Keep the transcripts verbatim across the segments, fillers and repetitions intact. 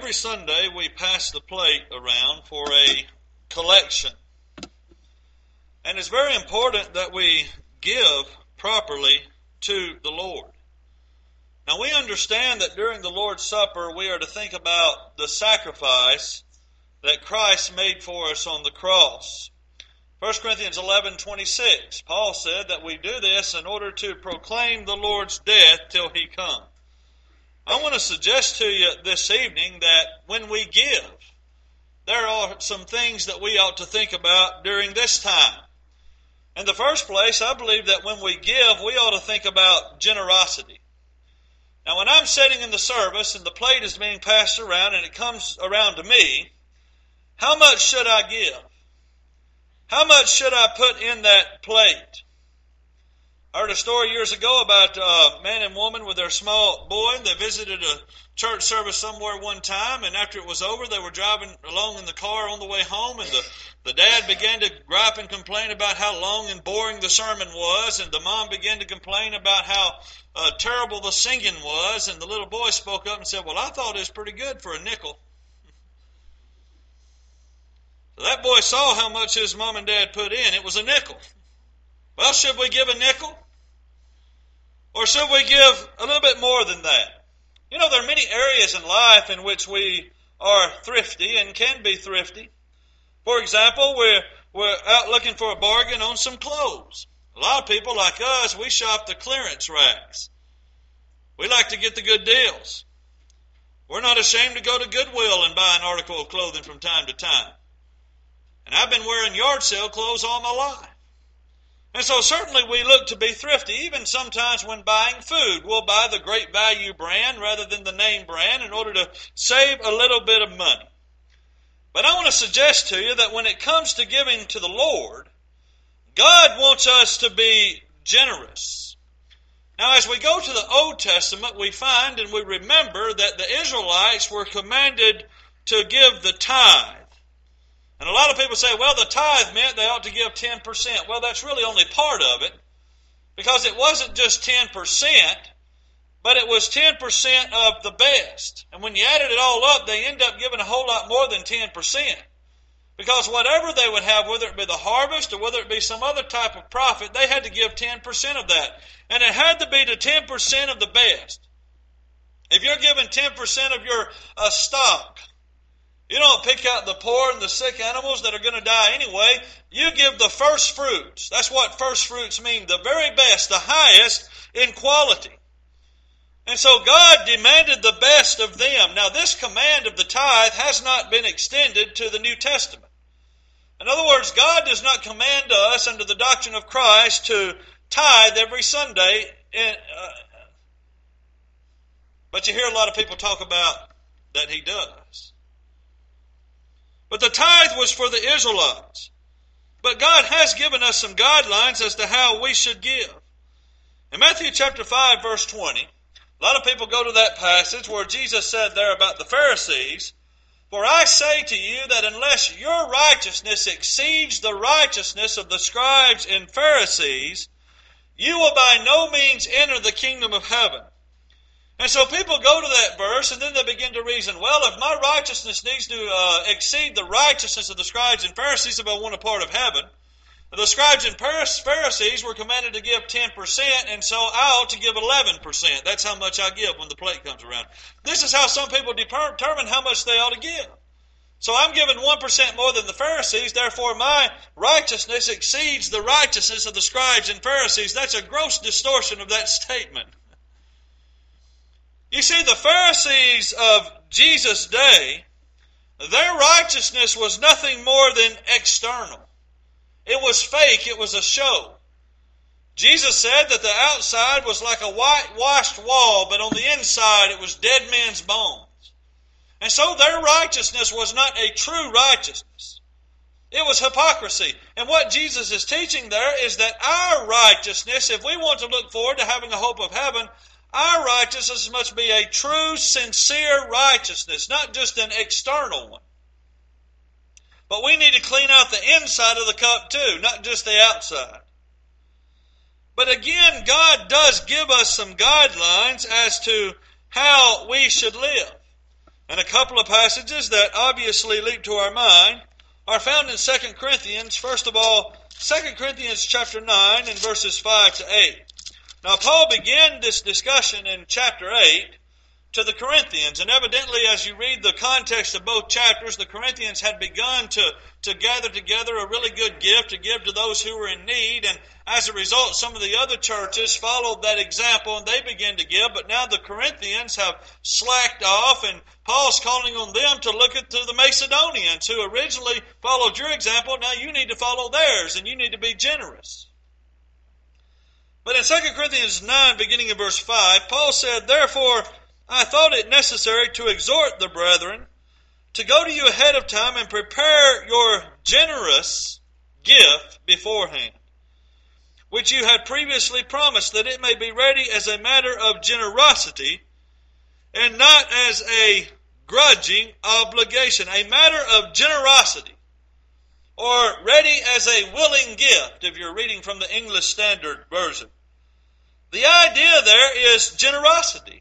every Sunday we pass the plate around for a collection. And it's very important that we give properly to the Lord. Now we understand that during the Lord's Supper we are to think about the sacrifice that Christ made for us on the cross. First Corinthians eleven twenty-six, Paul said that we do this in order to proclaim the Lord's death till He come. I want to suggest to you this evening that when we give, there are some things that we ought to think about during this time. In the first place, I believe that when we give, we ought to think about generosity. Now, when I'm sitting in the service and the plate is being passed around and it comes around to me, how much should I give? How much should I put in that plate? I heard a story years ago about a man and woman with their small boy. They visited a church service somewhere one time, and after it was over, they were driving along in the car on the way home, and the, the dad began to gripe and complain about how long and boring the sermon was, and the mom began to complain about how uh, terrible the singing was, and the little boy spoke up and said, well, I thought it was pretty good for a nickel. So that boy saw how much his mom and dad put in. It was a nickel. Well, should we give a nickel? Or should we give a little bit more than that? You know, there are many areas in life in which we are thrifty and can be thrifty. For example, we're, we're out looking for a bargain on some clothes. A lot of people like us, we shop the clearance racks. We like to get the good deals. We're not ashamed to go to Goodwill and buy an article of clothing from time to time. And I've been wearing yard sale clothes all my life. And so certainly we look to be thrifty. Even sometimes when buying food, we'll buy the Great Value brand rather than the name brand in order to save a little bit of money. But I want to suggest to you that when it comes to giving to the Lord, God wants us to be generous. Now, as we go to the Old Testament, we find and we remember that the Israelites were commanded to give the tithe. And a lot of people say, well, the tithe meant they ought to give ten percent. Well, that's really only part of it, because it wasn't just ten percent, but it was ten percent of the best. And when you added it all up, they end up giving a whole lot more than ten percent. Because whatever they would have, whether it be the harvest or whether it be some other type of profit, they had to give ten percent of that. And it had to be to ten percent of the best. If you're giving ten percent of your uh, stock, you don't pick out the poor and the sick animals that are going to die anyway. You give the first fruits. That's what first fruits mean. The very best, the highest in quality. And so God demanded the best of them. Now this command of the tithe has not been extended to the New Testament. In other words, God does not command us under the doctrine of Christ to tithe every Sunday. In, uh, but you hear a lot of people talk about that He does. But the tithe was for the Israelites. But God has given us some guidelines as to how we should give. In Matthew chapter five, verse twenty, a lot of people go to that passage where Jesus said there about the Pharisees, for I say to you that unless your righteousness exceeds the righteousness of the scribes and Pharisees, you will by no means enter the kingdom of heaven. And so people go to that verse and then they begin to reason, well, if my righteousness needs to uh, exceed the righteousness of the scribes and Pharisees if I want a part of heaven, the scribes and Pharisees were commanded to give ten percent, and so I ought to give eleven percent. That's how much I give when the plate comes around. This is how some people determine how much they ought to give. So I'm giving one percent more than the Pharisees, therefore my righteousness exceeds the righteousness of the scribes and Pharisees. That's a gross distortion of that statement. You see, the Pharisees of Jesus' day, their righteousness was nothing more than external. It was fake. It was a show. Jesus said that the outside was like a whitewashed wall, but on the inside it was dead men's bones. And so their righteousness was not a true righteousness. It was hypocrisy. And what Jesus is teaching there is that our righteousness, if we want to look forward to having a hope of heaven, our righteousness must be a true, sincere righteousness, not just an external one. But we need to clean out the inside of the cup too, not just the outside. But again, God does give us some guidelines as to how we should live. And a couple of passages that obviously leap to our mind are found in Second Corinthians. First of all, Second Corinthians chapter nine and verses five to eight. Now, Paul began this discussion in chapter eight to the Corinthians, and evidently as you read the context of both chapters, the Corinthians had begun to, to gather together a really good gift to give to those who were in need, and as a result, some of the other churches followed that example and they began to give, but now the Corinthians have slacked off, and Paul's calling on them to look at to the Macedonians who originally followed your example. Now you need to follow theirs, and you need to be generous. But in Second Corinthians nine, beginning in verse five, Paul said, "Therefore I thought it necessary to exhort the brethren to go to you ahead of time and prepare your generous gift beforehand, which you had previously promised, that it may be ready as a matter of generosity and not as a grudging obligation." A matter of generosity, or ready as a willing gift, if you're reading from the English Standard Version. The idea there is generosity.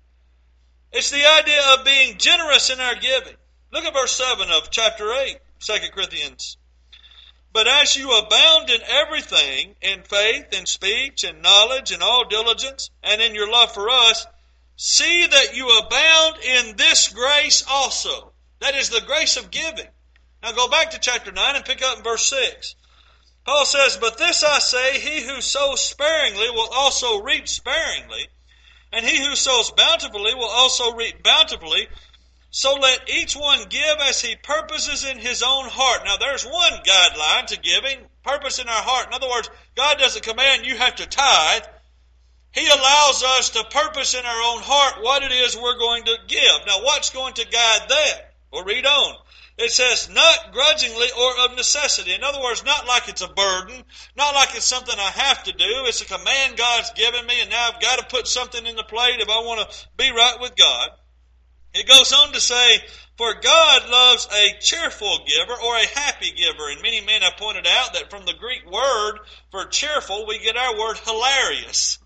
It's the idea of being generous in our giving. Look at verse seven of chapter eight, Second Corinthians. "But as you abound in everything, in faith, in speech, in knowledge, in all diligence, and in your love for us, see that you abound in this grace also." That is the grace of giving. Now go back to chapter nine and pick up in verse six. Paul says, "But this I say, he who sows sparingly will also reap sparingly, and he who sows bountifully will also reap bountifully. So let each one give as he purposes in his own heart." Now there's one guideline to giving, purpose in our heart. In other words, God doesn't command you have to tithe. He allows us to purpose in our own heart what it is we're going to give. Now what's going to guide that? Well, read on. It says, "not grudgingly or of necessity." In other words, not like it's a burden, not like it's something I have to do. It's a command God's given me, and now I've got to put something in the plate if I want to be right with God. It goes on to say, "For God loves a cheerful giver," or a happy giver. And many men have pointed out that from the Greek word for cheerful, we get our word hilarious.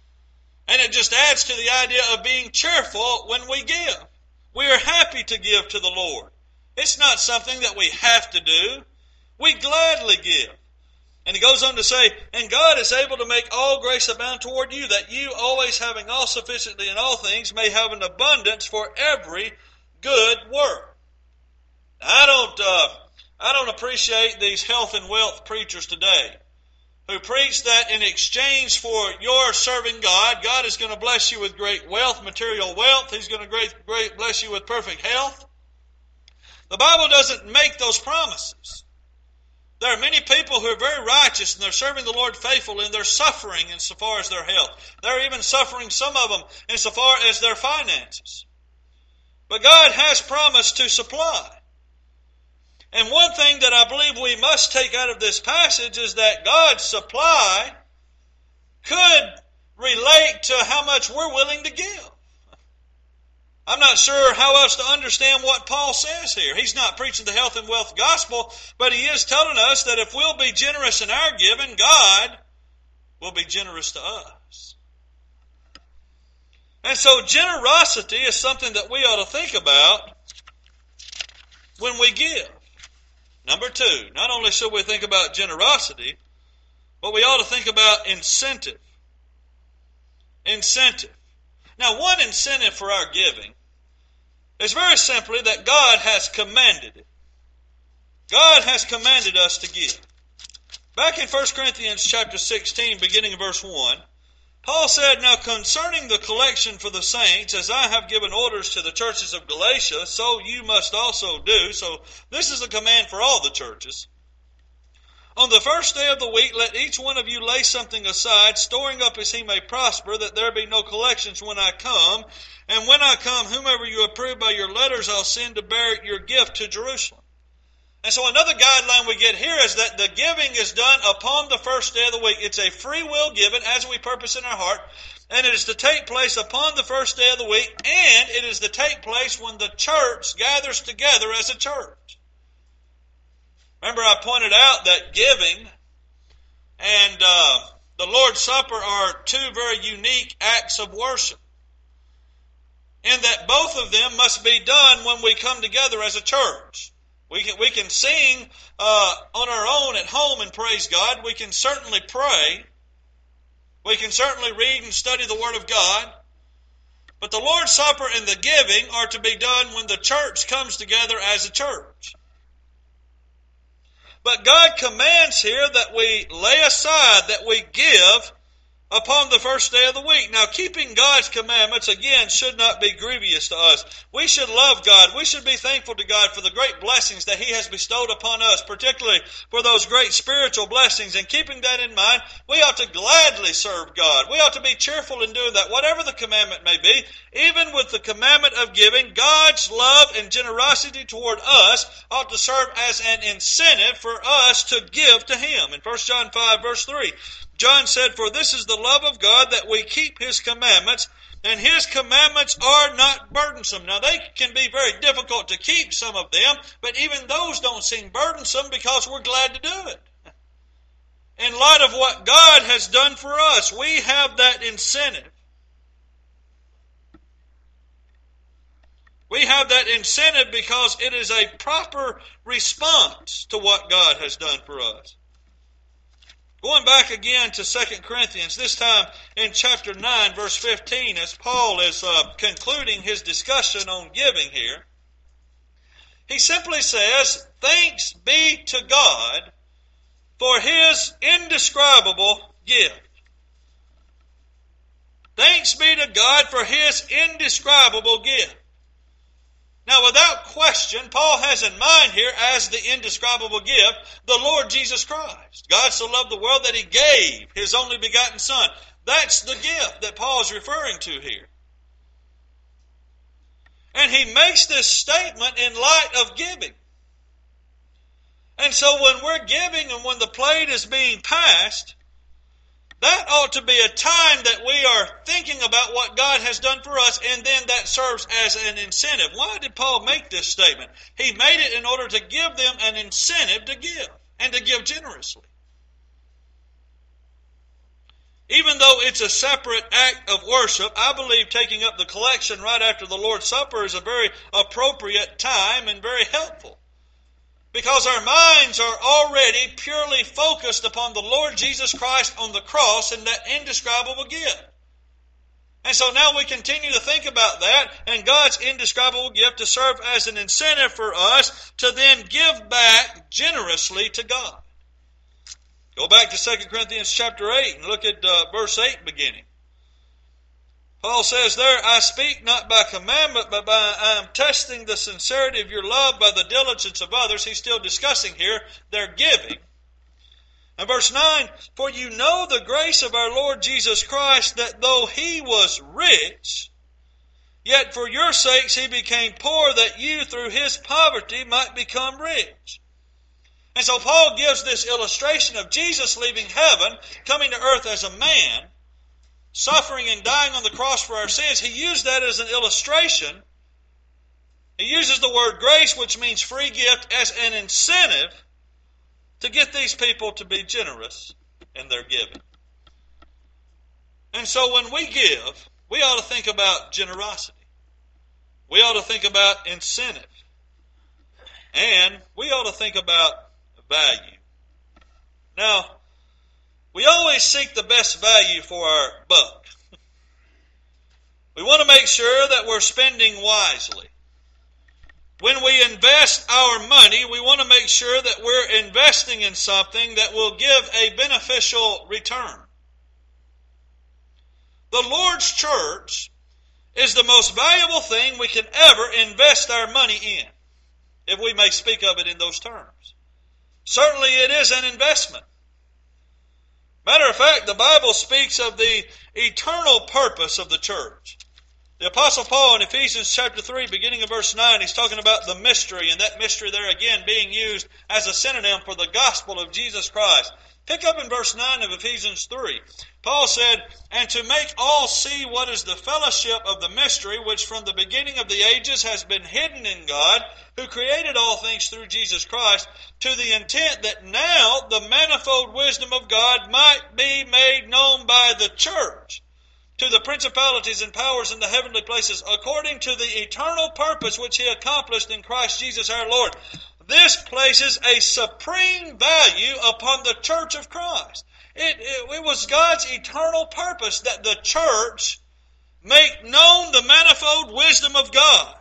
And it just adds to the idea of being cheerful when we give. We are happy to give to the Lord. It's not something that we have to do. We gladly give. And he goes on to say, "And God is able to make all grace abound toward you, that you, always having all sufficiently in all things, may have an abundance for every good work." Now, I don't, uh, I don't appreciate these health and wealth preachers today who preach that in exchange for your serving God, God is going to bless you with great wealth, material wealth. He's going to great, great bless you with perfect health. The Bible doesn't make those promises. There are many people who are very righteous and they're serving the Lord faithfully, and they're suffering insofar as their health. They're even suffering, some of them, insofar as their finances. But God has promised to supply. And one thing that I believe we must take out of this passage is that God's supply could relate to how much we're willing to give. I'm not sure how else to understand what Paul says here. He's not preaching the health and wealth gospel, but he is telling us that if we'll be generous in our giving, God will be generous to us. And so generosity is something that we ought to think about when we give. Number two, not only should we think about generosity, but we ought to think about incentive. Incentive. Now, one incentive for our giving is very simply that God has commanded it. God has commanded us to give. Back in First Corinthians chapter sixteen, beginning in verse one, Paul said, "Now concerning the collection for the saints, as I have given orders to the churches of Galatia, so you must also do." So this is a command for all the churches. "On the first day of the week, let each one of you lay something aside, storing up as he may prosper, that there be no collections when I come. And when I come, whomever you approve by your letters, I'll send to bear your gift to Jerusalem." And so another guideline we get here is that the giving is done upon the first day of the week. It's a free will giving as we purpose in our heart. And it is to take place upon the first day of the week. And it is to take place when the church gathers together as a church. Remember, I pointed out that giving and uh, the Lord's Supper are two very unique acts of worship. in that both of them must be done when we come together as a church. We can, we can sing uh, on our own at home and praise God. We can certainly pray. We can certainly read and study the Word of God. But the Lord's Supper and the giving are to be done when the church comes together as a church. But God commands here that we lay aside, that we give upon the first day of the week. Now, keeping God's commandments, again, should not be grievous to us. We should love God. We should be thankful to God for the great blessings that He has bestowed upon us, particularly for those great spiritual blessings. And keeping that in mind, we ought to gladly serve God. We ought to be cheerful in doing that, whatever the commandment may be. Even with the commandment of giving, God's love and generosity toward us ought to serve as an incentive for us to give to Him. In First John five, verse three, John said, "For this is the love of God, that we keep His commandments, and His commandments are not burdensome." Now, they can be very difficult to keep, some of them, but even those don't seem burdensome because we're glad to do it. In light of what God has done for us, we have that incentive. We have that incentive because it is a proper response to what God has done for us. Going back again to Second Corinthians, this time in chapter nine, verse fifteen, as Paul is uh, concluding his discussion on giving here, he simply says, "Thanks be to God for His indescribable gift." Thanks be to God for His indescribable gift. Now, without question, Paul has in mind here as the indescribable gift the Lord Jesus Christ. God so loved the world that He gave His only begotten Son. That's the gift that Paul is referring to here. And he makes this statement in light of giving. And so when we're giving and when the plate is being passed, that ought to be a time that we are thinking about what God has done for us, and then that serves as an incentive. Why did Paul make this statement? He made it in order to give them an incentive to give, and to give generously. Even though it's a separate act of worship, I believe taking up the collection right after the Lord's Supper is a very appropriate time and very helpful. Because our minds are already purely focused upon the Lord Jesus Christ on the cross and that indescribable gift. And so now we continue to think about that and God's indescribable gift to serve as an incentive for us to then give back generously to God. Go back to Second Corinthians chapter eight and look at uh, verse eight beginning. Paul says there, "I speak not by commandment, but by I am testing the sincerity of your love by the diligence of others." He's still discussing here their giving. And verse nine, "For you know the grace of our Lord Jesus Christ, that though He was rich, yet for your sakes He became poor, that you through His poverty might become rich." And so Paul gives this illustration of Jesus leaving heaven, coming to earth as a man, suffering and dying on the cross for our sins. He used that as an illustration. He uses the word grace, which means free gift, as an incentive to get these people to be generous in their giving. And so when we give, we ought to think about generosity. We ought to think about incentive. And we ought to think about value. Now, we always seek the best value for our buck. We want to make sure that we're spending wisely. When we invest our money, we want to make sure that we're investing in something that will give a beneficial return. The Lord's church is the most valuable thing we can ever invest our money in, if we may speak of it in those terms. Certainly it is an investment. Matter of fact, the Bible speaks of the eternal purpose of the church. The Apostle Paul in Ephesians chapter three, beginning of verse nine, he's talking about the mystery, and that mystery there again being used as a synonym for the gospel of Jesus Christ. Pick up in verse nine of Ephesians three. Paul said, "And to make all see what is the fellowship of the mystery, which from the beginning of the ages has been hidden in God, who created all things through Jesus Christ, to the intent that now the manifold wisdom of God might be made known by the church, to the principalities and powers in the heavenly places, according to the eternal purpose which He accomplished in Christ Jesus our Lord. This places a supreme value upon the church of Christ. It, it, it was God's eternal purpose that the church make known the manifold wisdom of God.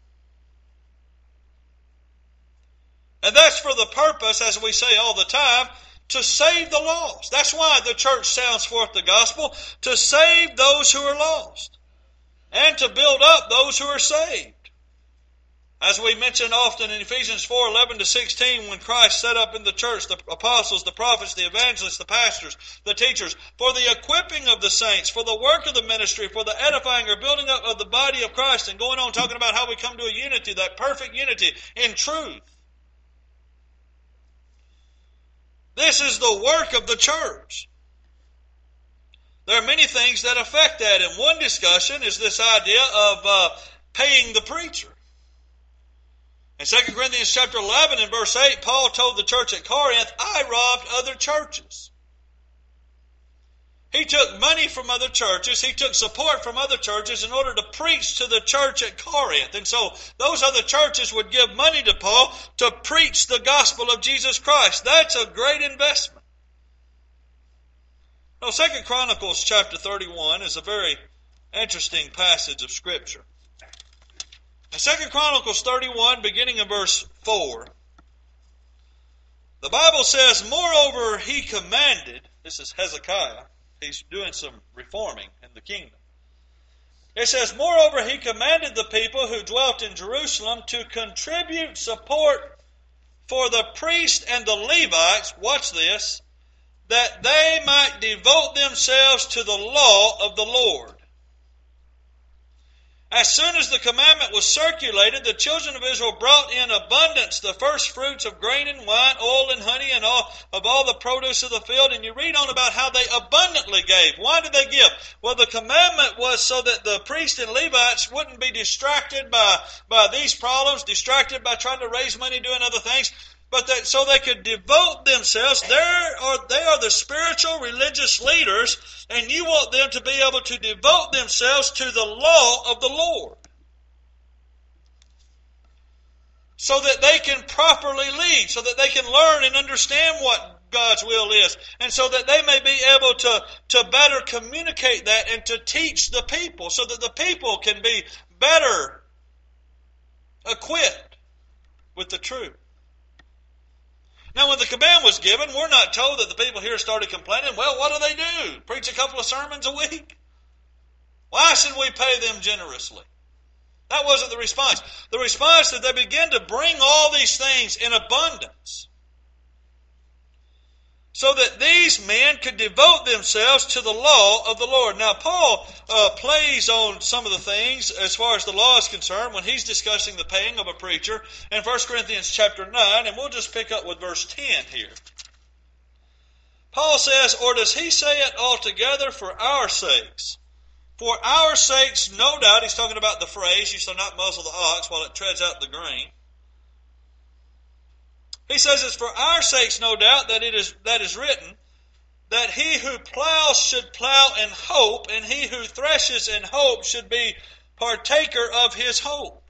And that's for the purpose, as we say all the time, to save the lost. That's why the church sounds forth the gospel, to save those who are lost and to build up those who are saved. As we mention often in Ephesians four, eleven to sixteen, when Christ set up in the church the apostles, the prophets, the evangelists, the pastors, the teachers, for the equipping of the saints, for the work of the ministry, for the edifying or building up of the body of Christ, and going on talking about how we come to a unity, that perfect unity in truth. This is the work of the church. There are many things that affect that, and one discussion is this idea of uh, paying the preacher. In Second Corinthians chapter eleven and verse eight, Paul told the church at Corinth, I robbed other churches. He took money from other churches. He took support from other churches in order to preach to the church at Corinth. And so those other churches would give money to Paul to preach the gospel of Jesus Christ. That's a great investment. Now, Second Chronicles chapter thirty-one is a very interesting passage of Scripture. In Second Chronicles thirty-one, beginning in verse four, the Bible says, moreover, he commanded, this is Hezekiah, he's doing some reforming in the kingdom. It says, moreover, he commanded the people who dwelt in Jerusalem to contribute support for the priests and the Levites, watch this, that they might devote themselves to the law of the Lord. As soon as the commandment was circulated, the children of Israel brought in abundance the first fruits of grain and wine, oil and honey, and all of all the produce of the field. And you read on about how they abundantly gave. Why did they give? Well, the commandment was so that the priests and Levites wouldn't be distracted by, by these problems, distracted by trying to raise money doing other things, but that so they could devote themselves. They are, they are the spiritual religious leaders, and you want them to be able to devote themselves to the law of the Lord, so that they can properly lead, so that they can learn and understand what God's will is, and so that they may be able to, to better communicate that and to teach the people, so that the people can be better equipped with the truth. Now, when the command was given, we're not told that the people here started complaining, well, what do they do? Preach a couple of sermons a week? Why should we pay them generously? That wasn't the response. The response is that they began to bring all these things in abundance, so that these men could devote themselves to the law of the Lord. Now, Paul uh, plays on some of the things as far as the law is concerned when he's discussing the paying of a preacher in First Corinthians chapter nine, and we'll just pick up with verse ten here. Paul says, or does he say it altogether for our sakes? For our sakes, no doubt, he's talking about the phrase, you shall not muzzle the ox while it treads out the grain. He says it's for our sakes, no doubt, that it is that is written, that he who plows should plow in hope, and he who threshes in hope should be partaker of his hope.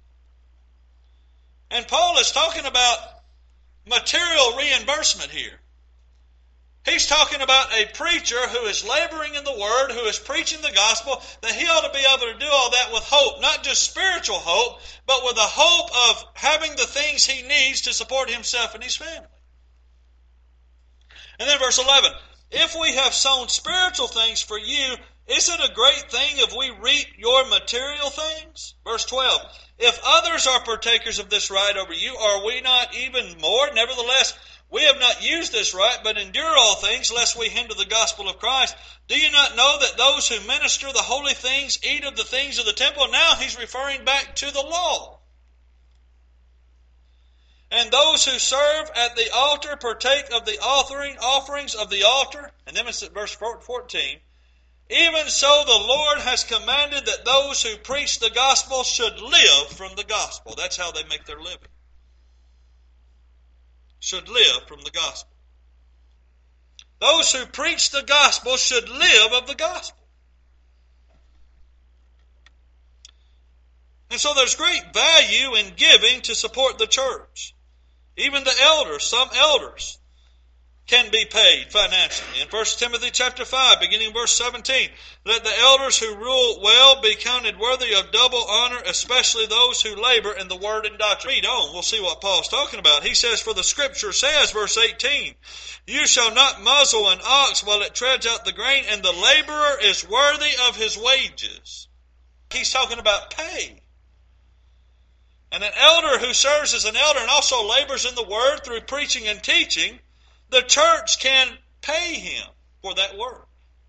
And Paul is talking about material reimbursement here. He's talking about a preacher who is laboring in the Word, who is preaching the gospel, that he ought to be able to do all that with hope, not just spiritual hope, but with a hope of having the things he needs to support himself and his family. And then verse eleven, if we have sown spiritual things for you, is it a great thing if we reap your material things? Verse twelve, if others are partakers of this right over you, are we not even more? Nevertheless, we have not used this right, but endure all things, lest we hinder the gospel of Christ. Do you not know that those who minister the holy things eat of the things of the temple? Now he's referring back to the law. And those who serve at the altar partake of the offering offerings of the altar. And then it's at verse fourteen. Even so the Lord has commanded that those who preach the gospel should live from the gospel. That's how they make their living. Should live from the gospel. Those who preach the gospel should live of the gospel. And so there's great value in giving to support the church. Even the elders, some elders, can be paid financially. In First Timothy chapter five, beginning verse seventeen, let the elders who rule well be counted worthy of double honor, especially those who labor in the word and doctrine. Read on, we'll see what Paul's talking about. He says, for the scripture says, verse eighteen, you shall not muzzle an ox while it treads out the grain, and the laborer is worthy of his wages. He's talking about pay. And an elder who serves as an elder and also labors in the word through preaching and teaching, the church can pay him for that work.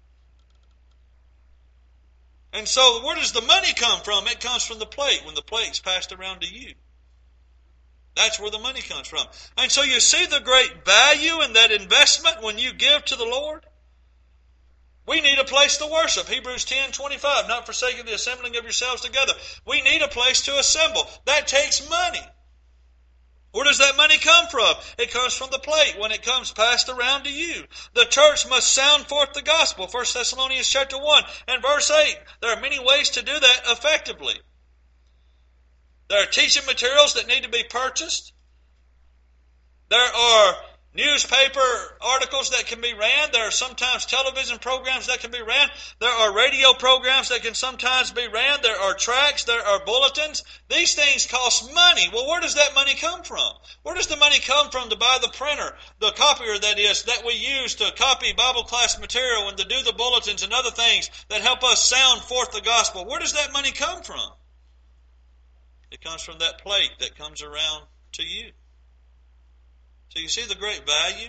And so where does the money come from? It comes from the plate, when the plate's passed around to you. That's where the money comes from. And so you see the great value in that investment when you give to the Lord? We need a place to worship. Hebrews ten twenty-five, not forsaking the assembling of yourselves together. We need a place to assemble. That takes money. Where does that money come from? It comes from the plate when it comes passed around to you. The church must sound forth the gospel. First Thessalonians chapter one and verse eight. There are many ways to do that effectively. There are teaching materials that need to be purchased. There are newspaper articles that can be ran. There are sometimes television programs that can be ran. There are radio programs that can sometimes be ran. There are tracts. There are bulletins. These things cost money. Well, where does that money come from? Where does the money come from to buy the printer, the copier that is, that we use to copy Bible class material and to do the bulletins and other things that help us sound forth the gospel? Where does that money come from? It comes from that plate that comes around to you. So you see the great value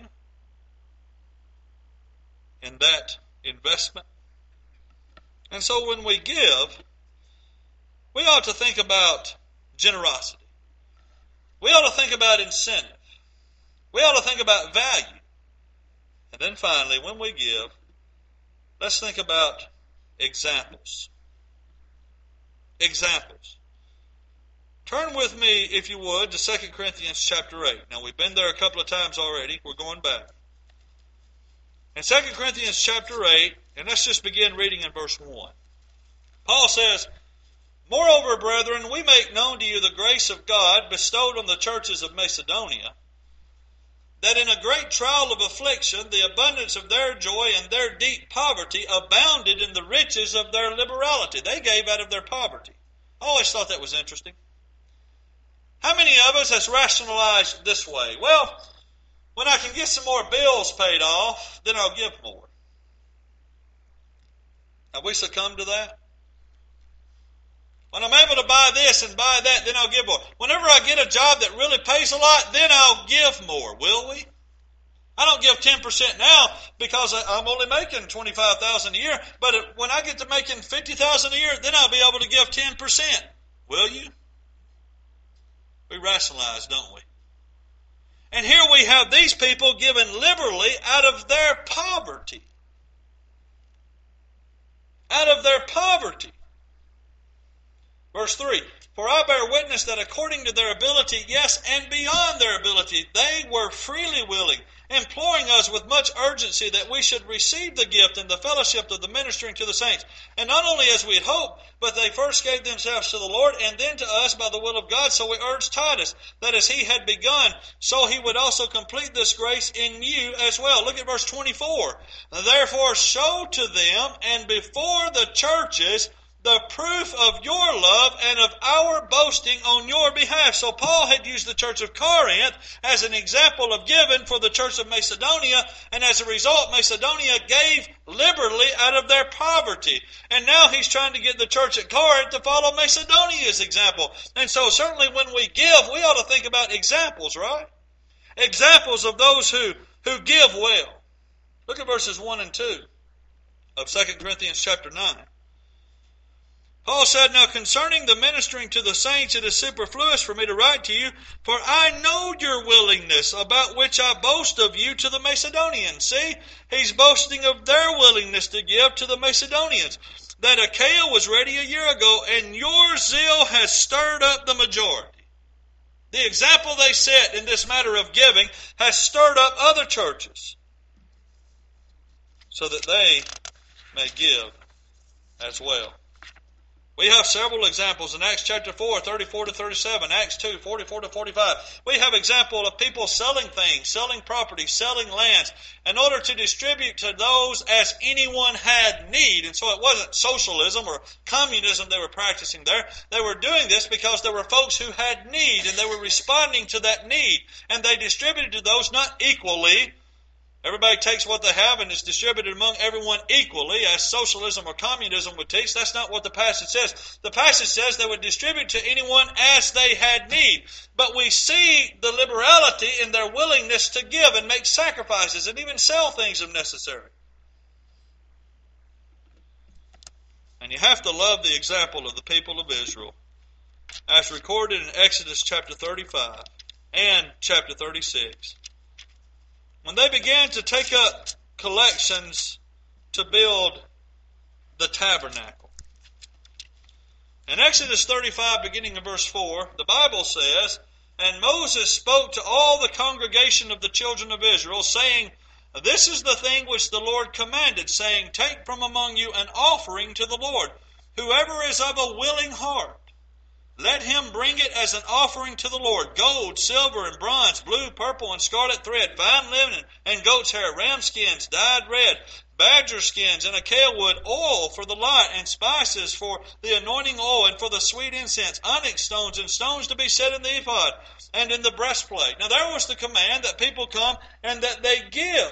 in that investment. And so when we give, we ought to think about generosity. We ought to think about incentive. We ought to think about value. And then finally, when we give, let's think about examples. Examples. Turn with me, if you would, to Second Corinthians chapter eight. Now, we've been there a couple of times already. We're going back. In Second Corinthians chapter eight, and let's just begin reading in verse one. Paul says, moreover, brethren, we make known to you the grace of God bestowed on the churches of Macedonia, that in a great trial of affliction, the abundance of their joy and their deep poverty abounded in the riches of their liberality. They gave out of their poverty. I always thought that was interesting. How many of us has rationalized this way? Well, when I can get some more bills paid off, then I'll give more. Have we succumbed to that? When I'm able to buy this and buy that, then I'll give more. Whenever I get a job that really pays a lot, then I'll give more, will we? I don't give ten percent now because I'm only making twenty-five thousand dollars a year, but when I get to making fifty thousand dollars a year, then I'll be able to give ten percent. Will you? We rationalize, don't we? And here we have these people giving liberally out of their poverty. Out of their poverty. Verse three, for I bear witness that according to their ability, yes, and beyond their ability, they were freely willing, imploring us with much urgency that we should receive the gift and the fellowship of the ministering to the saints. And not only as we had hoped, but they first gave themselves to the Lord and then to us by the will of God. So we urged Titus that as he had begun, so he would also complete this grace in you as well. Look at verse twenty-four. Therefore show to them and before the churches the proof of your love and of our boasting on your behalf. So Paul had used the church of Corinth as an example of giving for the church of Macedonia, and as a result, Macedonia gave liberally out of their poverty. And now he's trying to get the church at Corinth to follow Macedonia's example. And so certainly when we give, we ought to think about examples, right? Examples of those who, who give well. Look at verses one and two of Second Corinthians chapter nine. Paul said, now concerning the ministering to the saints, it is superfluous for me to write to you, for I know your willingness, about which I boast of you to the Macedonians. See, he's boasting of their willingness to give to the Macedonians. That Achaia was ready a year ago, and your zeal has stirred up the majority. The example they set in this matter of giving has stirred up other churches, so that they may give as well. We have several examples in Acts chapter four, thirty-four to thirty-seven, Acts two, forty-four to forty-five. We have example of people selling things, selling property, selling lands in order to distribute to those as anyone had need. And so it wasn't socialism or communism they were practicing there. They were doing this because there were folks who had need, and they were responding to that need. And they distributed to those not equally. Everybody takes what they have and is distributed among everyone equally, as socialism or communism would teach. That's not what the passage says. The passage says they would distribute to anyone as they had need. But we see the liberality in their willingness to give and make sacrifices and even sell things if necessary. And you have to love the example of the people of Israel, as recorded in Exodus chapter thirty-five and chapter thirty-six. When they began to take up collections to build the tabernacle. In Exodus thirty-five, beginning in verse four, the Bible says, "And Moses spoke to all the congregation of the children of Israel, saying, This is the thing which the Lord commanded, saying, Take from among you an offering to the Lord. Whoever is of a willing heart, let him bring it as an offering to the Lord. Gold, silver, and bronze, blue, purple, and scarlet thread, fine linen, and goat's hair, ram skins dyed red, badger skins, and acacia wood, oil for the light, and spices for the anointing oil, and for the sweet incense, onyx stones, and stones to be set in the ephod, and in the breastplate." Now there was the command that people come and that they give.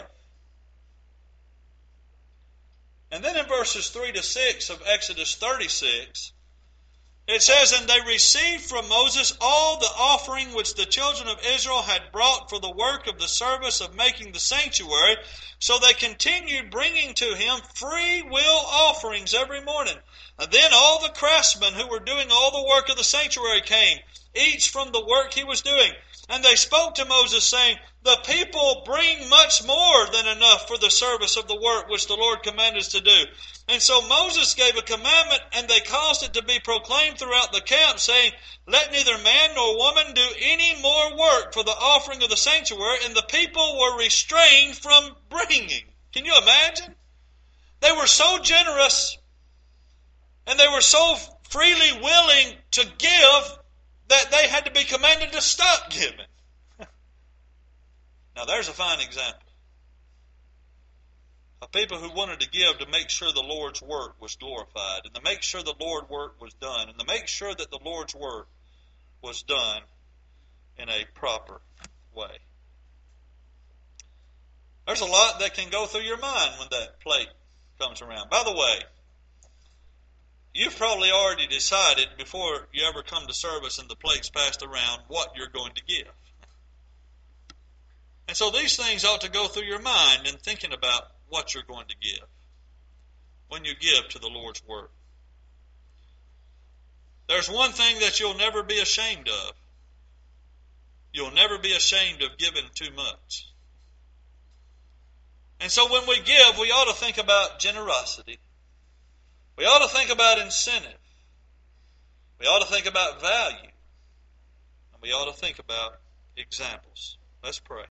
And then in verses three to six of Exodus thirty-six, it says, "And they received from Moses all the offering which the children of Israel had brought for the work of the service of making the sanctuary. So they continued bringing to him free will offerings every morning. And then all the craftsmen who were doing all the work of the sanctuary came, each from the work he was doing. And they spoke to Moses, saying, The people bring much more than enough for the service of the work which the Lord commanded us to do. And so Moses gave a commandment, and they caused it to be proclaimed throughout the camp, saying, Let neither man nor woman do any more work for the offering of the sanctuary. And the people were restrained from bringing." Can you imagine? They were so generous, and they were so freely willing to give, that they had to be commanded to stop giving. Now there's a fine example of people who wanted to give to make sure the Lord's work was glorified, and to make sure the Lord's work was done, and to make sure that the Lord's work was done in a proper way. There's a lot that can go through your mind when that plate comes around. By the way, you've probably already decided before you ever come to service and the plate's passed around what you're going to give. And so these things ought to go through your mind in thinking about what you're going to give when you give to the Lord's work. There's one thing that you'll never be ashamed of. You'll never be ashamed of giving too much. And so when we give, we ought to think about generosity. We ought to think about incentive. We ought to think about value. And we ought to think about examples. Let's pray.